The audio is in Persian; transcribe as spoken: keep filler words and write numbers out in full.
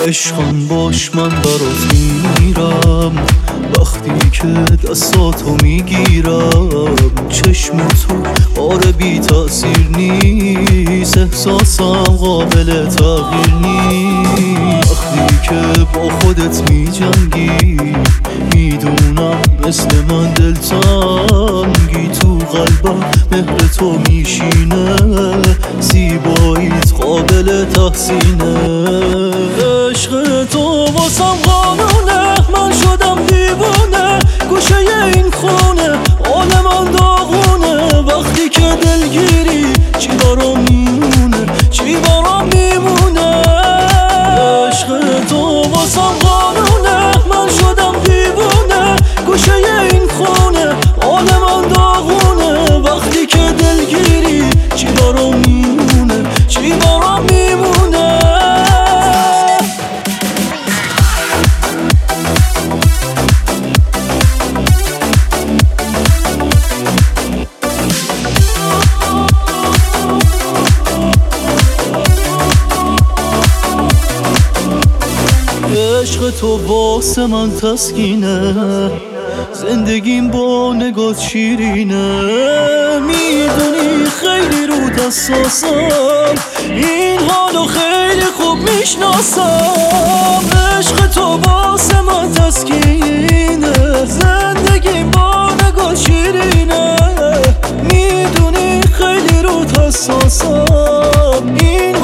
عشقم باش من برات میرم، وقتی که دستاتو میگیرم چشم تو آره بی تأثیر نیست، احساسم قابل تغییر نیست. وقتی که با خودت میجنگی میدونم مثل من دلتنگی، تو قلبم مهر تو میشینه، زیباییت قابل تحسینه. عشق تو واسم قانونه، من شدم دیوونه گوشه این خونه، حال من داغونه. وقتی که دلگیری چی برام میمونه، چی برام میمونه. عشق تو واسم قانونه، من شدم دیوونه گوشه این خونه، حال من داغونه. وقتی که دلگیری چی برام میمونه، چی برام میمونه. عشق تو واسه من تسکینه، زندگیم با نگات شیرینه. میدونی خیلی رو حساسم، این حالو خیلی خوب میشناسم. عشق تو واسه من تسکینه، زندگیم با نگات شیرینه. میدونی خیلی رو حساسم، این